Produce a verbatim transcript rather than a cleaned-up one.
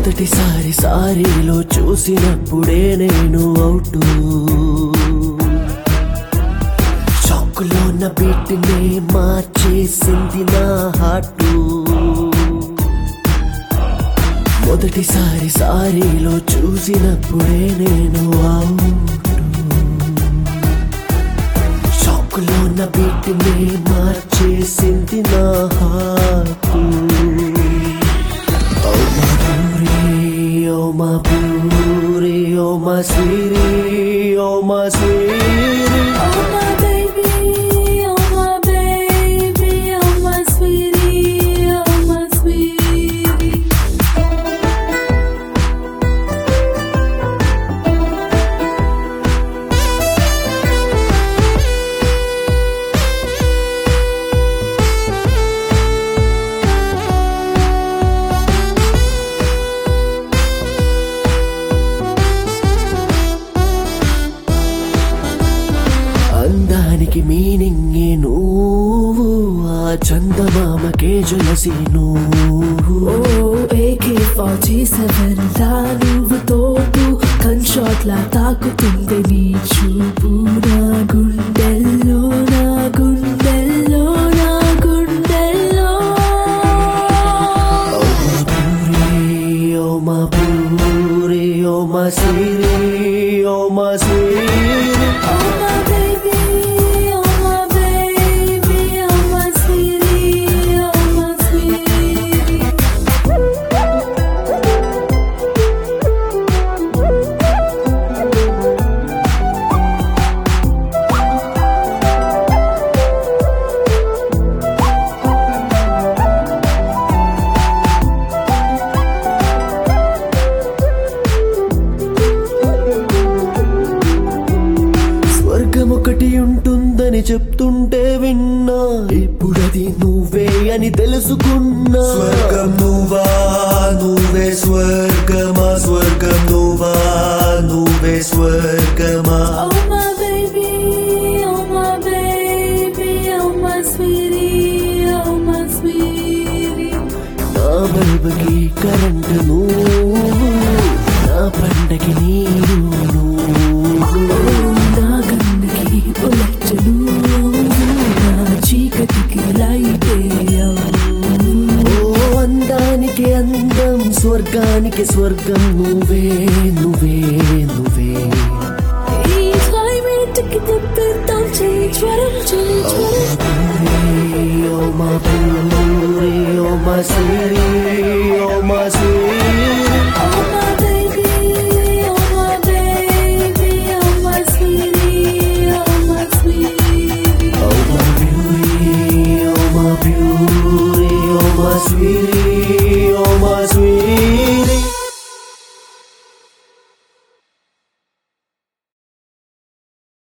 మొదటిసారి సారీలో చూసినప్పుడే నేను అవుటు షాకులో నా బీట్నే మార్చేసింది నా హార్టు మొదటిసారి సారీలో చూసినప్పుడే నేను అవుటు షాకులో నా బీట్నే మార్చేసింది నా heart Oh my beauty, oh my sweetie, oh my sweetie. Oh my baby, oh my baby, oh my sweetie, oh my sweetie. అందానికి మీనింగే నువ్వు ఆ చందమామకే జలసి నువ్వు Oh, A K forty-seven లా నువ్వు తోపు గన్ షాట్ లా తాకుతుంది నీ చూపు నా గుండెల్లో నా గుండెల్లో నా గుండెల్లో Oh my beauty, oh my sweetie, oh my sweetie. Oh my baby, oh my baby, oh my sweetie, oh my sweetie. స్వర్గం ఒకటి ఉంటుందని చెప్తుంటే విన్నా ఇప్పుడది నువ్వే అని తెలుసుకున్నా స్వర్గం నువ్వా నువ్వే స్వర్గమా స్వర్గం నువ్వా నువ్వే స్వర్గమా Oh my baby, oh my baby, oh my sweetie, oh my sweetie. నా బల్బకి కరెంట్ నువ్వు నా పండకి నీరు నువ్వు నా గన్నుకి బుల్లెట్ నువ్వు, నా చీకటికి లైట్ ఓ అందానికి అందం స్వర్గానికి స్వర్గం నువ్వే నువ్వే నువ్వే ఈ క్లైమేట్కి తిప్పిద్దాం చెయ్యి జ్వరం చెయ్యి జ్వరం. Oh my beauty, oh my sweetie.